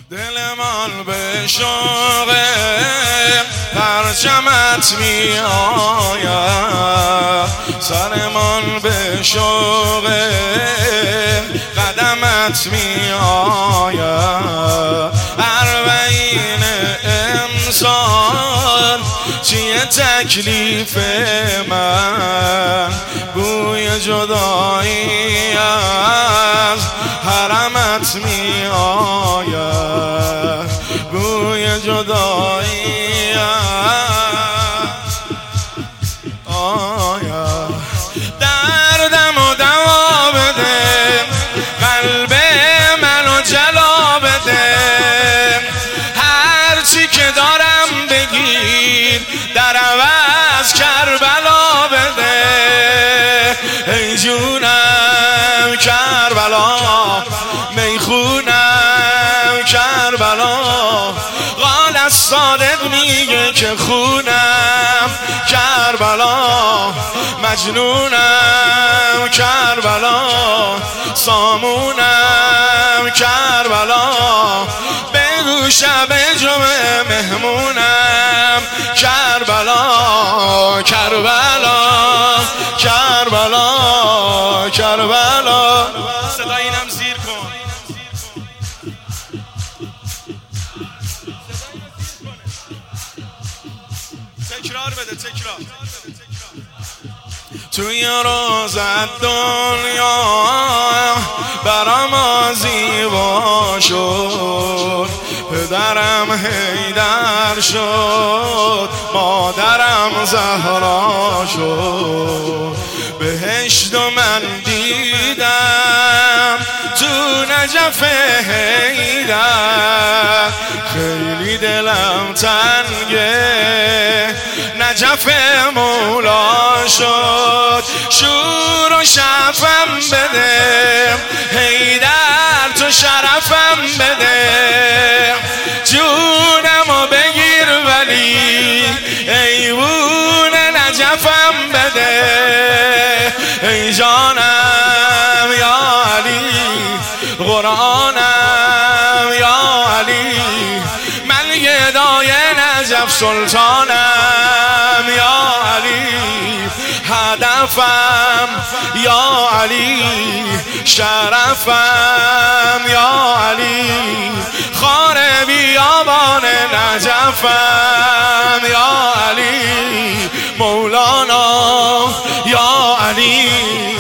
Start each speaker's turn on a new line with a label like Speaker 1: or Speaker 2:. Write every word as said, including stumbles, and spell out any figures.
Speaker 1: دل من به شوق پرچمت می آید، سر من به شوق قدمت می آید. اربعین امسال چیه تکلیف من؟ بوی جدایی از حرمت می آید، بوی جدایی آید. دردم و دوا بده، قلب منو جلا بده، هرچی که دارم بگیر در عوض کربلا بده. ای جونم کربلا، میخونم کربلا، قال از صادق میگه که خونم کربلا، مجنونم کربلا، سامونم کربلا، بگو شب جمعه مهمونم کربلا، کربلا کربلا کربلا. صدای اینم زیر کن. تکرار بده، تکرار. توی روزت دنیا برام زیبا شد، پدرم حیدر شد، مادرم زهرا شد. بهشت و من دیدم تو نجف حیدر، خیلی دلم تنگه نجف مولا شد. شور و شفم بده حیدر، تو شرفم بده، جونمو بگیر ولی ایوون نجفم بده. ای جانم یا علی، قرآنم یا علی، من گدای نجف سلطانم یا علی، هدفم یا علی، شرفم یا علی، خار بیابان نجفم یا علی، مولانا یا علی.